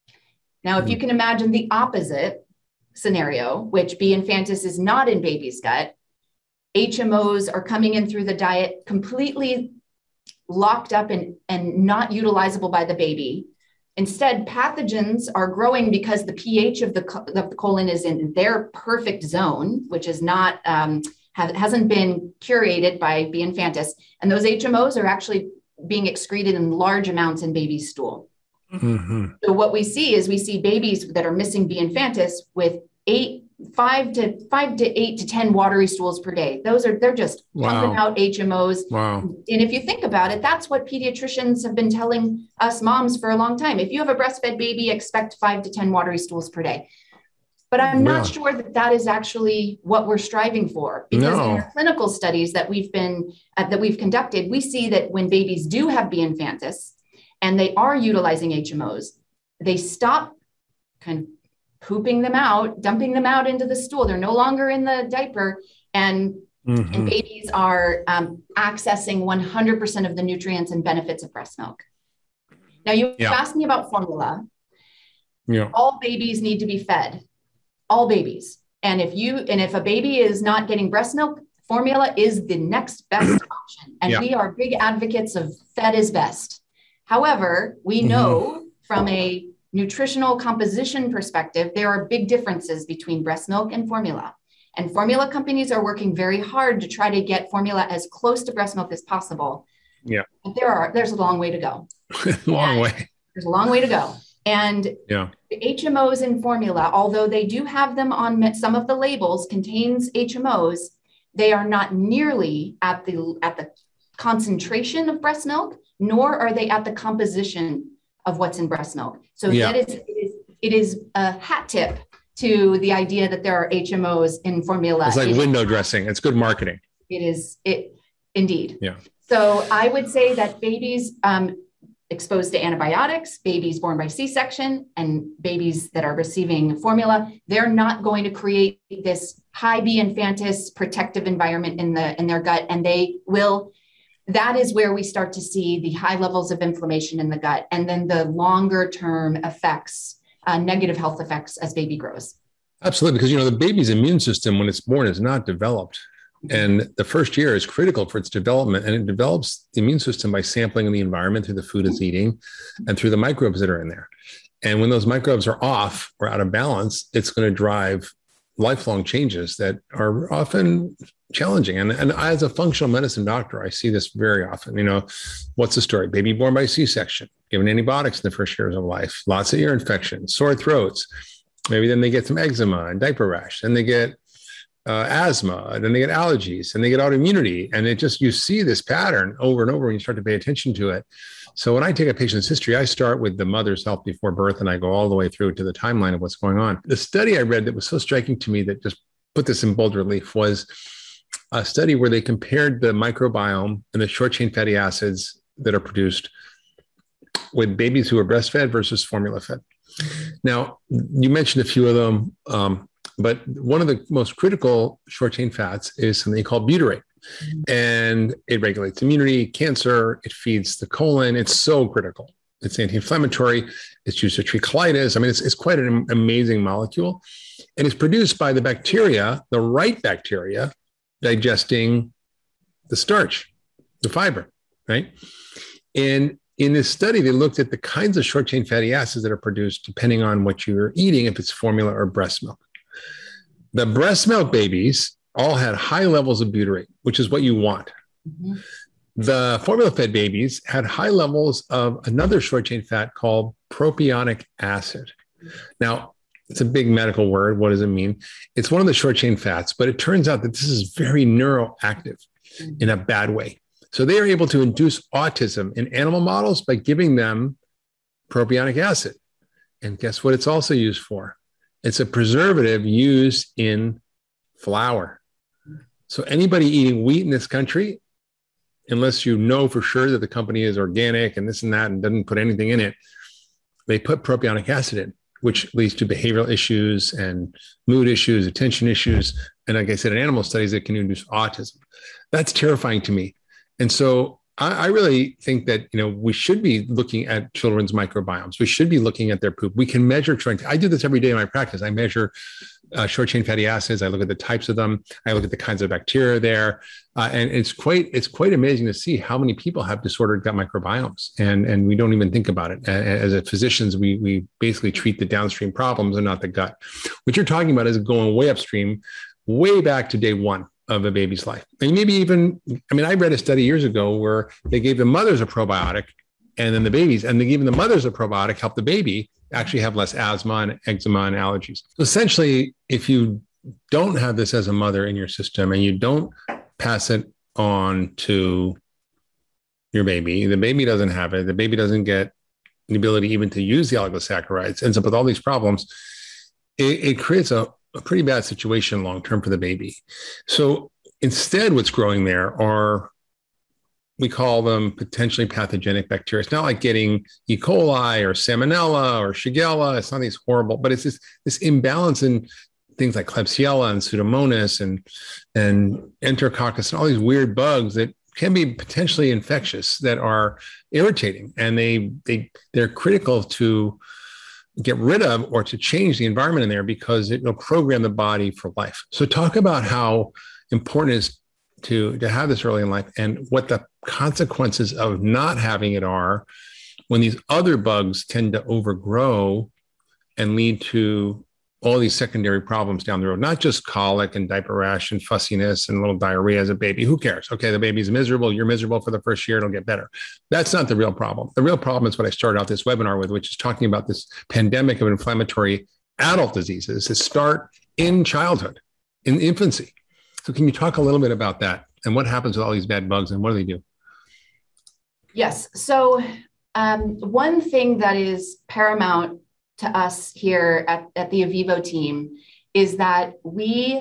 Now, if you can imagine the opposite scenario, which B. infantis is not in baby's gut, H M Os are coming in through the diet completely locked up and, and not utilizable by the baby. Instead, pathogens are growing because the pH of the, of the colon is in their perfect zone, which is not, um, have, hasn't been curated by B. infantis. And those H M Os are actually being excreted in large amounts in baby's stool. Mm-hmm. So what we see is we see babies that are missing B. infantis with eight, five to five to eight to ten watery stools per day. Those are, they're just wow. pumping out H M Os. Wow. And if you think about it, that's what pediatricians have been telling us moms for a long time. If you have a breastfed baby, expect five to ten watery stools per day. But I'm not yeah. sure that that is actually what we're striving for, because no. in our clinical studies that we've been, uh, that we've conducted, we see that when babies do have B. infantis, and they are utilizing H M Os, they stop kind of pooping them out, dumping them out into the stool. They're no longer in the diaper, and, mm-hmm. and babies are um, accessing one hundred percent of the nutrients and benefits of breast milk. Now, you yeah. asked me about formula. Yeah. All babies need to be fed, all babies. And if you, and if a baby is not getting breast milk, formula is the next best option. And yeah. we are big advocates of fed is best. However, we know mm-hmm. from a nutritional composition perspective, there are big differences between breast milk and formula. And formula companies are working very hard to try to get formula as close to breast milk as possible. Yeah. But there are, there's a long way to go. long and way. There's a long way to go. And yeah. the H M Os in formula, although they do have them on some of the labels, contains H M Os, they are not nearly at the, at the concentration of breast milk, nor are they at the composition of what's in breast milk. So yeah. that is it, is, it is a hat tip to the idea that there are H M Os in formula. It's like it window is, dressing. It's good marketing. It is, it indeed. Yeah. So I would say that babies, um, exposed to antibiotics, babies born by C-section, and babies that are receiving formula, they're not going to create this high B infantis protective environment in the in their gut, and they will. That is where we start to see the high levels of inflammation in the gut, and then the longer term effects, uh, negative health effects as baby grows. Absolutely, because you know the baby's immune system when it's born is not developed. And the first year is critical for its development. And it develops the immune system by sampling the environment through the food it's eating and through the microbes that are in there. And when those microbes are off or out of balance, it's going to drive lifelong changes that are often challenging. And, and as a functional medicine doctor, I see this very often. You know, what's the story? Baby born by C-section, given antibiotics in the first years of life, lots of ear infections, sore throats. Maybe then they get some eczema and diaper rash. Then they get Uh, asthma, and then they get allergies, and they get autoimmunity. And it just, you see this pattern over and over when you start to pay attention to it. So when I take a patient's history, I start with the mother's health before birth, and I go all the way through to the timeline of what's going on. The study I read that was so striking to me that just put this in bold relief was a study where they compared the microbiome and the short chain fatty acids that are produced with babies who are breastfed versus formula fed. Now, you mentioned a few of them. Um, But one of the most critical short chain fats is something called butyrate. And it regulates immunity, cancer, it feeds the colon. It's so critical. It's anti-inflammatory. It's used to treat colitis. I mean, it's, it's quite an amazing molecule. And it's produced by the bacteria, the right bacteria, digesting the starch, the fiber, right? And in this study, they looked at the kinds of short chain fatty acids that are produced depending on what you're eating, if it's formula or breast milk. The breast milk babies all had high levels of butyrate, which is what you want. Mm-hmm. The formula fed babies had high levels of another short chain fat called propionic acid. Now, it's a big medical word. What does it mean? It's one of the short chain fats, but it turns out that this is very neuroactive mm-hmm. in a bad way. So they are able to induce autism in animal models by giving them propionic acid. And guess what it's also used for? It's a preservative used in flour. So anybody eating wheat in this country, unless you know for sure that the company is organic and this and that and doesn't put anything in it, they put propionic acid in, which leads to behavioral issues and mood issues, attention issues. And like I said, in animal studies, it can induce autism. That's terrifying to me. And so I, I really think that, you know, we should be looking at children's microbiomes. We should be looking at their poop. We can measure, I do this every day in my practice. I measure uh, short chain fatty acids. I look at the types of them. I look at the kinds of bacteria there. Uh, and it's quite, it's quite amazing to see how many people have disordered gut microbiomes. And, and we don't even think about it. As a physicians, we, we basically treat the downstream problems and not the gut. What you're talking about is going way upstream, way back to day one of a baby's life. And maybe even, I mean, I read a study years ago where they gave the mothers a probiotic and then the babies, and they gave the mothers a probiotic, helped the baby actually have less asthma and eczema and allergies. So essentially, if you don't have this as a mother in your system and you don't pass it on to your baby, the baby doesn't have it, the baby doesn't get the ability even to use the oligosaccharides, ends up with all these problems, it, it creates a a pretty bad situation long-term for the baby. So instead, what's growing there are, we call them potentially pathogenic bacteria. It's not like getting E. coli or Salmonella or Shigella. It's not these horrible, but it's this, this imbalance in things like Klebsiella and Pseudomonas and, and Enterococcus and all these weird bugs that can be potentially infectious, that are irritating. And they, they, they're critical to get rid of or to change the environment in there because it will program the body for life. So talk about how important it is to, to have this early in life and what the consequences of not having it are when these other bugs tend to overgrow and lead to all these secondary problems down the road, not just colic and diaper rash and fussiness and little diarrhea as a baby. Who cares? Okay, the baby's miserable. You're miserable for the first year. It'll get better. That's not the real problem. The real problem is what I started out this webinar with, which is talking about this pandemic of inflammatory adult diseases that start in childhood, in infancy. So can you talk a little bit about that and what happens with all these bad bugs and what do they do? Yes. So um, one thing that is paramount to us here at, at the Avivo team is that we,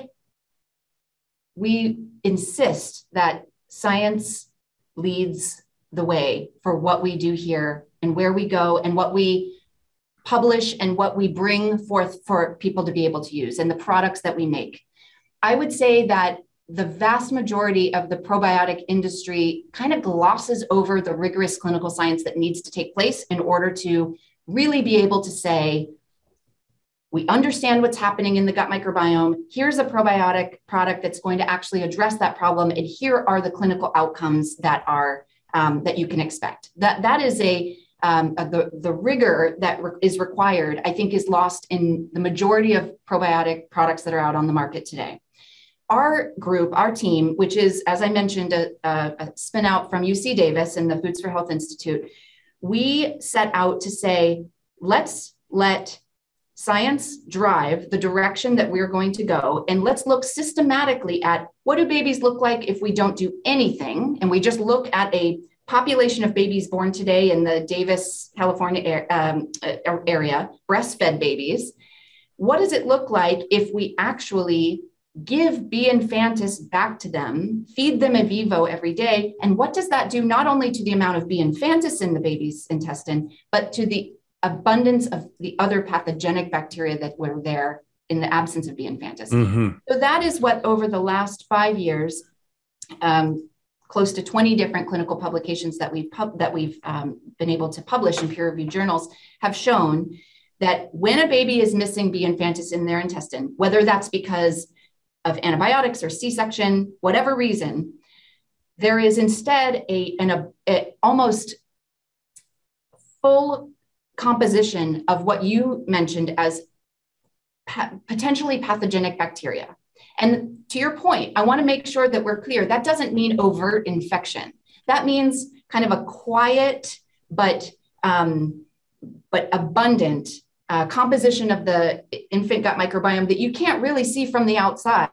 we insist that science leads the way for what we do here and where we go and what we publish and what we bring forth for people to be able to use and the products that we make. I would say that the vast majority of the probiotic industry kind of glosses over the rigorous clinical science that needs to take place in order to really be able to say, we understand what's happening in the gut microbiome. Here's a probiotic product that's going to actually address that problem. And here are the clinical outcomes that are um, that you can expect. That, that is a, um, a the, the rigor that re- is required, I think, is lost in the majority of probiotic products that are out on the market today. Our group, our team, which is, as I mentioned, a, a, a spin out from U C Davis and the Foods for Health Institute, we set out to say, let's let science drive the direction that we're going to go. And let's look systematically at what do babies look like if we don't do anything. And we just look at a population of babies born today in the Davis, California um, area, breastfed babies. What does it look like if we actually give B. infantis back to them, feed them Evivo every day? And what does that do not only to the amount of B. infantis in the baby's intestine, but to the abundance of the other pathogenic bacteria that were there in the absence of B. infantis. Mm-hmm. So that is what over the last five years, um, close to twenty different clinical publications that we've pub- that we've um, been able to publish in peer-reviewed journals have shown that when a baby is missing B. infantis in their intestine, whether that's because of antibiotics or C-section, whatever reason, there is instead a an a, a almost full composition of what you mentioned as pa- potentially pathogenic bacteria. And to your point, I want to make sure that we're clear. That doesn't mean overt infection. That means kind of a quiet but um, but abundant uh, composition of the infant gut microbiome that you can't really see from the outside,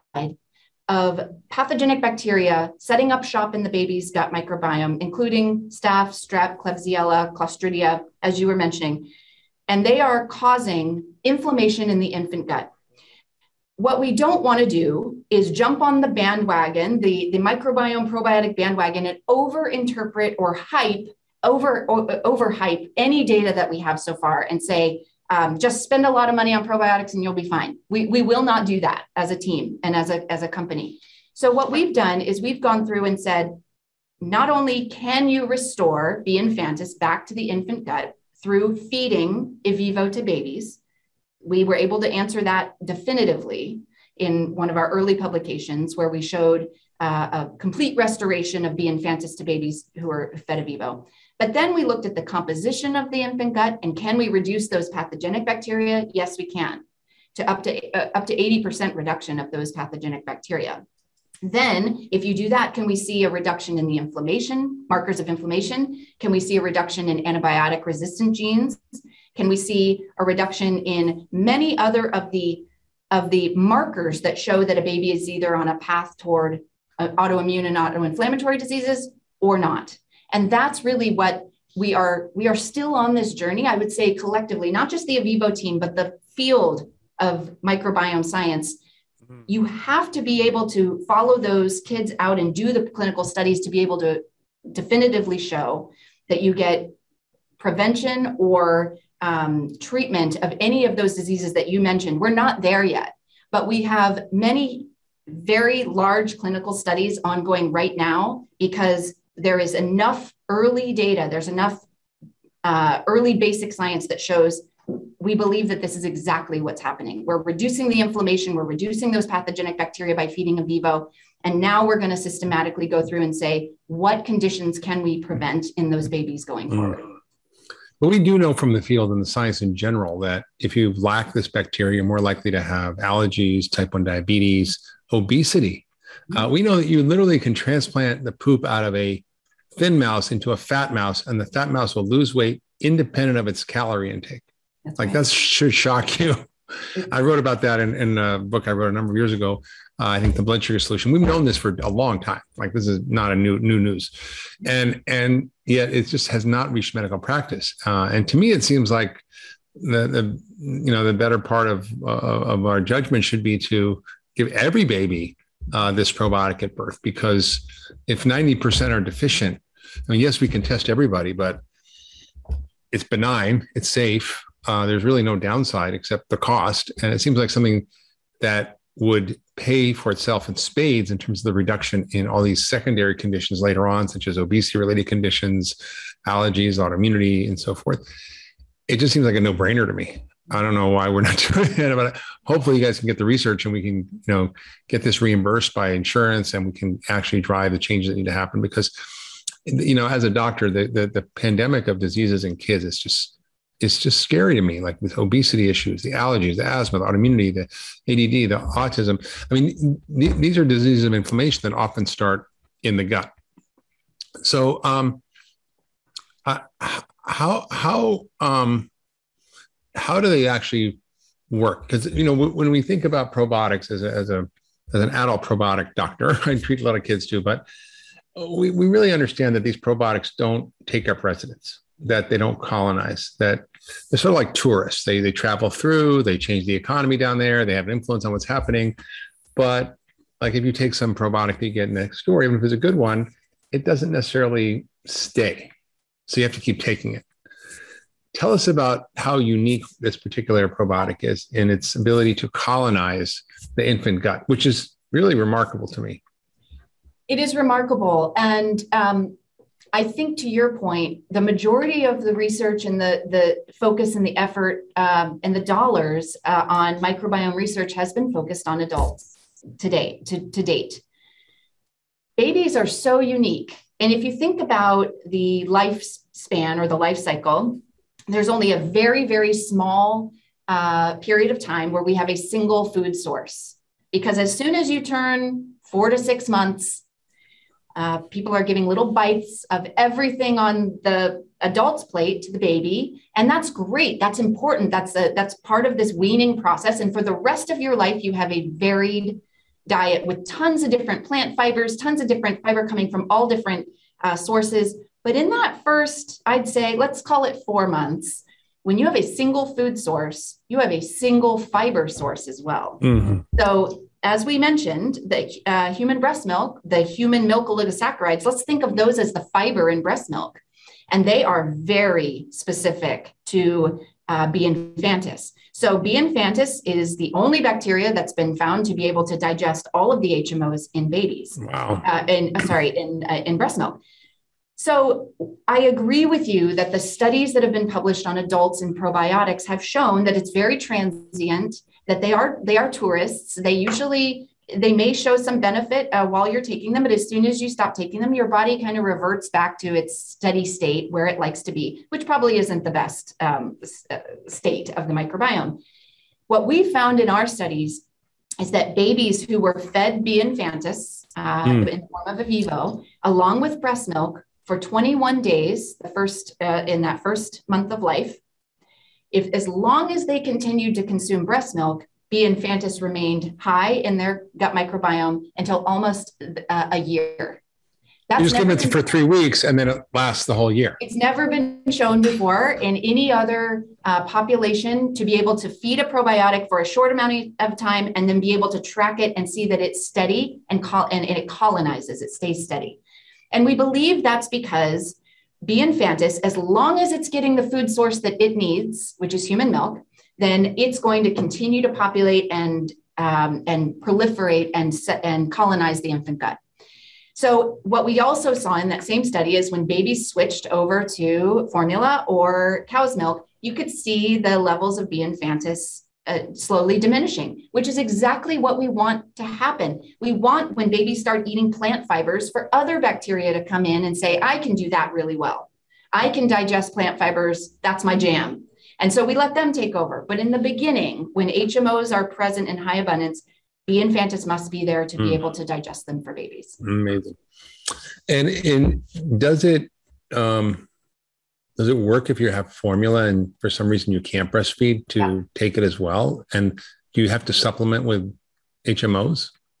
of pathogenic bacteria setting up shop in the baby's gut microbiome, including staph, strep, Klebsiella, Clostridia, as you were mentioning. And they are causing inflammation in the infant gut. What we don't want to do is jump on the bandwagon, the, the microbiome probiotic bandwagon, and over-interpret or hype, over, over, overhype any data that we have so far and say, Um, just spend a lot of money on probiotics and you'll be fine. We, we will not do that as a team and as a, as a company. So what we've done is we've gone through and said, not only can you restore B. infantis back to the infant gut through feeding Evivo to babies, we were able to answer that definitively in one of our early publications where we showed uh, a complete restoration of B. infantis to babies who are fed Evivo. But then we looked at the composition of the infant gut and can we reduce those pathogenic bacteria? Yes, we can, to up to uh, up to eighty percent reduction of those pathogenic bacteria. Then if you do that, can we see a reduction in the inflammation, markers of inflammation? Can we see a reduction in antibiotic resistant genes? Can we see a reduction in many other of the, of the markers that show that a baby is either on a path toward uh, autoimmune and autoinflammatory diseases or not? And that's really what we are, we are still on this journey, I would say collectively, not just the Evivo team, but the field of microbiome science. Mm-hmm. You have to be able to follow those kids out and do the clinical studies to be able to definitively show that you get prevention or um, treatment of any of those diseases that you mentioned. We're not there yet, but we have many very large clinical studies ongoing right now because there is enough early data, there's enough uh, early basic science that shows we believe that this is exactly what's happening. We're reducing the inflammation, we're reducing those pathogenic bacteria by feeding Evivo, and now we're going to systematically go through and say, what conditions can we prevent in those babies going forward? Mm. But we do know from the field and the science in general that if you lack this bacteria, you're more likely to have allergies, type one diabetes, obesity. Uh, we know that you literally can transplant the poop out of a thin mouse into a fat mouse, and the fat mouse will lose weight independent of its calorie intake. That's like right. That should shock you. I wrote about that in, in a book I wrote a number of years ago. Uh, I think The Blood Sugar Solution. We've known this for a long time. Like this is not a new new news, and and yet it just has not reached medical practice. Uh, and to me, it seems like the the you know the better part of uh, of our judgment should be to give every baby uh, this probiotic at birth, because if ninety percent are deficient, I mean, yes, we can test everybody, but it's benign, it's safe. Uh, there's really no downside except the cost. And it seems like something that would pay for itself in spades in terms of the reduction in all these secondary conditions later on, such as obesity-related conditions, allergies, autoimmunity, and so forth. It just seems like a no-brainer to me. I don't know why we're not doing it, but hopefully you guys can get the research and we can, you know, get this reimbursed by insurance and we can actually drive the changes that need to happen. Because, you know, as a doctor, the the, the pandemic of diseases in kids is just, it's just scary to me, like with obesity issues, the allergies, the asthma, the autoimmunity, the A D D, the autism. I mean, th- these are diseases of inflammation that often start in the gut. So um, uh, how, how, um, how do they actually work? Because, you know, w- when we think about probiotics as a, as a, as an adult probiotic doctor, I treat a lot of kids too, but we, we really understand that these probiotics don't take up residence, that they don't colonize, that they're sort of like tourists. They, they travel through, they change the economy down there, they have an influence on what's happening. But like if you take some probiotic that you get next door, even if it's a good one, it doesn't necessarily stay. So you have to keep taking it. Tell us about how unique this particular probiotic is in its ability to colonize the infant gut, which is really remarkable to me. It is remarkable. And um, I think to your point, the majority of the research and the, the focus and the effort um, and the dollars uh, on microbiome research has been focused on adults today, to, to date. Babies are so unique. And if you think about the lifespan or the life cycle, there's only a very, very small uh, period of time where we have a single food source. Because as soon as you turn four to six months, uh, people are giving little bites of everything on the adult's plate to the baby. And that's great. That's important. That's a, that's part of this weaning process. And for the rest of your life, you have a varied diet with tons of different plant fibers, tons of different fiber coming from all different uh, sources. But in that first, I'd say, let's call it four months, when you have a single food source, you have a single fiber source as well. Mm-hmm. So as we mentioned, the uh, human breast milk, the human milk oligosaccharides, let's think of those as the fiber in breast milk. And they are very specific to uh, B. infantis. So B. infantis is the only bacteria that's been found to be able to digest all of the H M Os in babies. Wow. Uh, in, uh, sorry, in, uh, in breast milk. So I agree with you that the studies that have been published on adults in probiotics have shown that it's very transient, that they are they are tourists. They usually, they may show some benefit uh, while you're taking them, but as soon as you stop taking them, your body kind of reverts back to its steady state where it likes to be, which probably isn't the best um, state of the microbiome. What we found in our studies is that babies who were fed B. infantis uh, mm. in the form of Avivo, along with breast milk, for twenty-one days, the first uh, in that first month of life, if as long as they continued to consume breast milk, B. infantis remained high in their gut microbiome until almost uh, a year. That's you just give it for three weeks and then it lasts the whole year. It's never been shown before in any other uh, population to be able to feed a probiotic for a short amount of time and then be able to track it and see that it's steady and, col- and, and it colonizes, it stays steady. And we believe that's because B. infantis, as long as it's getting the food source that it needs, which is human milk, then it's going to continue to populate and um, and proliferate and set, and colonize the infant gut. So what we also saw in that same study is when babies switched over to formula or cow's milk, you could see the levels of B. infantis Uh, slowly diminishing, which is exactly what we want to happen. We want, when babies start eating plant fibers, for other bacteria to come in and say, I can do that really well. I can digest plant fibers. That's my jam. And so we let them take over. But in the beginning, when H M Os are present in high abundance, B. infantis must be there to be mm. able to digest them for babies. Amazing. And, and does it, um, Does it work if you have formula and for some reason you can't breastfeed to yeah. take it as well? And do you have to supplement with H M Os?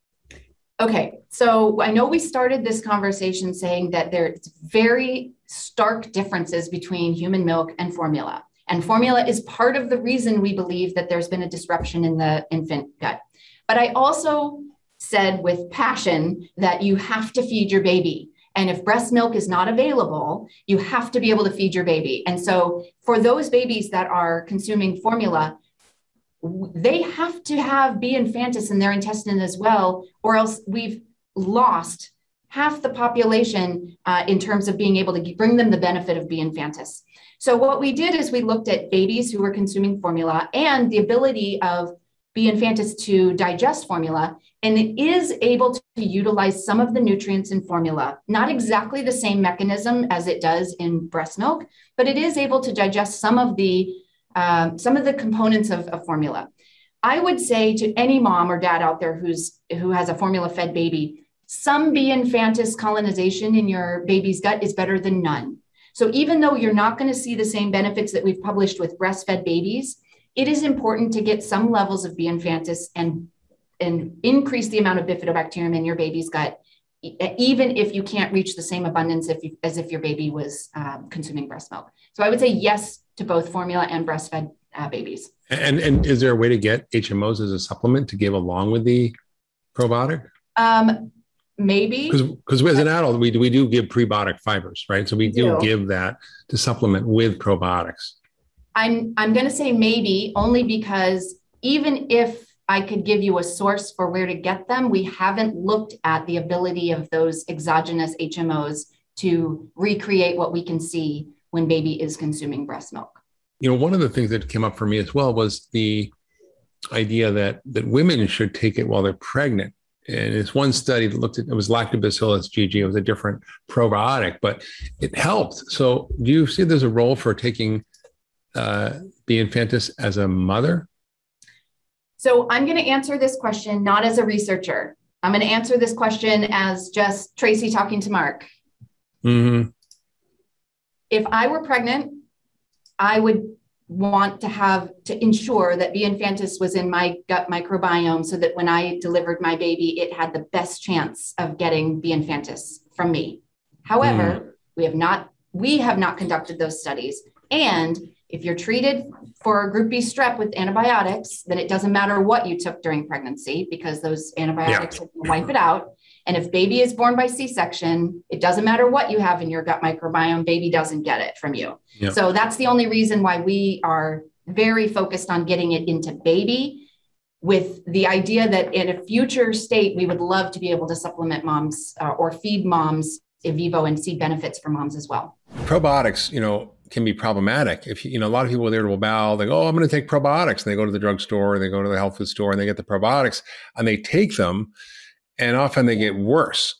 Okay, so I know we started this conversation saying that there's very stark differences between human milk and formula. And formula is part of the reason we believe that there's been a disruption in the infant gut. But I also said with passion that you have to feed your baby. And if breast milk is not available, you have to be able to feed your baby. And so for those babies that are consuming formula, they have to have B. infantis in their intestine as well, or else we've lost half the population uh, in terms of being able to bring them the benefit of B. infantis. So what we did is we looked at babies who were consuming formula and the ability of B. infantis to digest formula, and it is able to utilize some of the nutrients in formula, not exactly the same mechanism as it does in breast milk, but it is able to digest some of the um, some of the components of, of formula. I would say to any mom or dad out there who's who has a formula-fed baby, some B. infantis colonization in your baby's gut is better than none. So even though you're not going to see the same benefits that we've published with breastfed babies, it is important to get some levels of B. infantis and, and increase the amount of bifidobacterium in your baby's gut, even if you can't reach the same abundance if you, as if your baby was um, consuming breast milk. So I would say yes to both formula and breastfed uh, babies. And, and is there a way to get H M Os as a supplement to give along with the probiotic? Um, maybe. Because as an adult, we, we do give prebiotic fibers, right? So we do, do give that to supplement with probiotics. I'm I'm going to say maybe, only because even if I could give you a source for where to get them, we haven't looked at the ability of those exogenous H M Os to recreate what we can see when baby is consuming breast milk. You know, one of the things that came up for me as well was the idea that that women should take it while they're pregnant. And it's one study that looked at, it was Lactobacillus G G. It was a different probiotic, but it helped. So do you see there's a role for taking uh, B. infantis as a mother? So I'm going to answer this question not as a researcher. I'm going to answer this question as just Tracy talking to Mark. Mm-hmm. If I were pregnant, I would want to have to ensure that B. infantis was in my gut microbiome so that when I delivered my baby, it had the best chance of getting B. infantis from me. However, mm. we have not we have not conducted those studies. And if you're treated for group B strep with antibiotics, then it doesn't matter what you took during pregnancy because those antibiotics yeah. will wipe it out. And if baby is born by C-section, it doesn't matter what you have in your gut microbiome, baby doesn't get it from you. Yep. So that's the only reason why we are very focused on getting it into baby, with the idea that in a future state, we would love to be able to supplement moms uh, or feed moms in vivo and see benefits for moms as well. Probiotics, you know, can be problematic. If you know, a lot of people with irritable bowel, they go, oh, I'm going to take probiotics. And they go to the drugstore, or they go to the health food store and they get the probiotics and they take them. And often they get worse.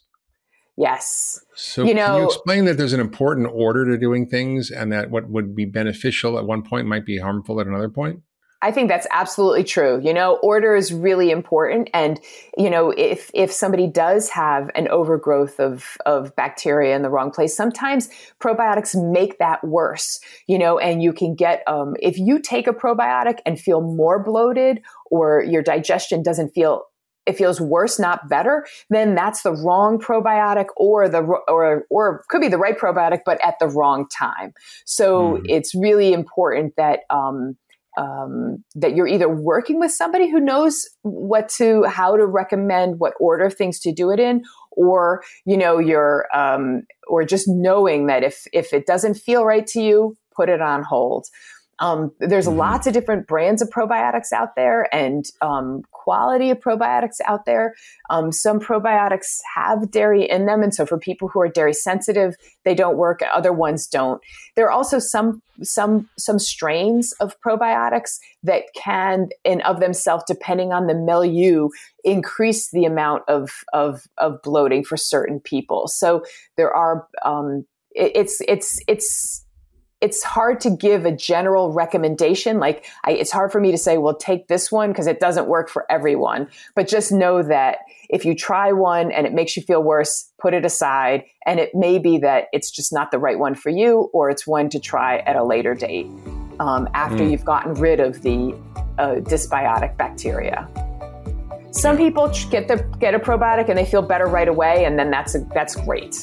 Yes. So you know, can you explain that there's an important order to doing things and that what would be beneficial at one point might be harmful at another point? I think that's absolutely true. You know, order is really important. And, you know, if if somebody does have an overgrowth of, of bacteria in the wrong place, sometimes probiotics make that worse, you know, and you can get, um, if you take a probiotic and feel more bloated or your digestion doesn't feel it feels worse, not better, then that's the wrong probiotic or the, or, or could be the right probiotic, but at the wrong time. So mm. it's really important that, um, um, that you're either working with somebody who knows what to, how to recommend what order of things to do it in, or, you know, you're, um, or just knowing that if, if it doesn't feel right to you, put it on hold. Um, there's mm-hmm. lots of different brands of probiotics out there and um, quality of probiotics out there. Um, some probiotics have dairy in them. And so for people who are dairy sensitive, they don't work. Other ones don't. There are also some some some strains of probiotics that can, in of themselves, depending on the milieu, increase the amount of, of, of bloating for certain people. So there are, um, it, it's, it's, it's, It's hard to give a general recommendation. Like I, it's hard for me to say, well, take this one because it doesn't work for everyone. But just know that if you try one and it makes you feel worse, put it aside. And it may be that it's just not the right one for you, or it's one to try at a later date um, after mm. you've gotten rid of the uh, dysbiotic bacteria. Some people get the get a probiotic and they feel better right away, and then that's a, that's great.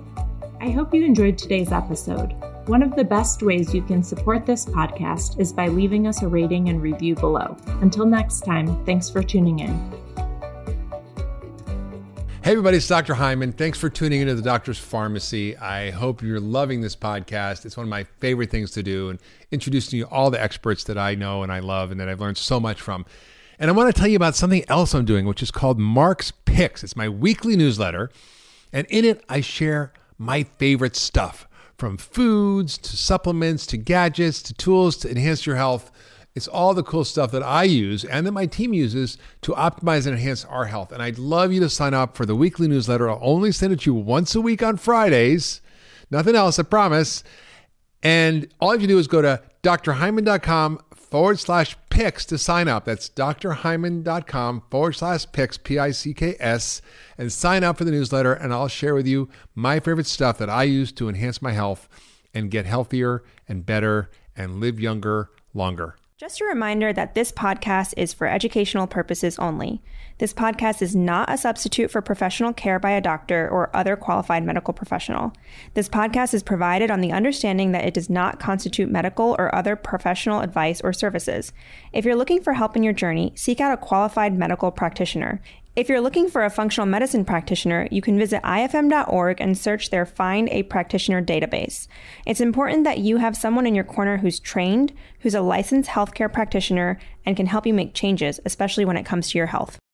I hope you enjoyed today's episode. One of the best ways you can support this podcast is by leaving us a rating and review below. Until next time, thanks for tuning in. Hey everybody, it's Doctor Hyman. Thanks for tuning into the Doctor's Pharmacy. I hope you're loving this podcast. It's one of my favorite things to do, and introducing you to all the experts that I know and I love and that I've learned so much from. And I want to tell you about something else I'm doing, which is called Mark's Picks. It's my weekly newsletter, and in it I share my favorite stuff, from foods to supplements to gadgets to tools to enhance your health. It's all the cool stuff that I use and that my team uses to optimize and enhance our health. And I'd love you to sign up for the weekly newsletter. I'll only send it to you once a week on Fridays. Nothing else, I promise. And all you have to do is go to drhyman.com forward slash picks to sign up. That's drhyman.com forward slash picks, P I C K S, and sign up for the newsletter. And I'll share with you my favorite stuff that I use to enhance my health and get healthier and better and live younger, longer. Just a reminder that this podcast is for educational purposes only. This podcast is not a substitute for professional care by a doctor or other qualified medical professional. This podcast is provided on the understanding that it does not constitute medical or other professional advice or services. If you're looking for help in your journey, seek out a qualified medical practitioner. If you're looking for a functional medicine practitioner, you can visit I F M dot org and search their Find a Practitioner database. It's important that you have someone in your corner who's trained, who's a licensed healthcare practitioner, and can help you make changes, especially when it comes to your health.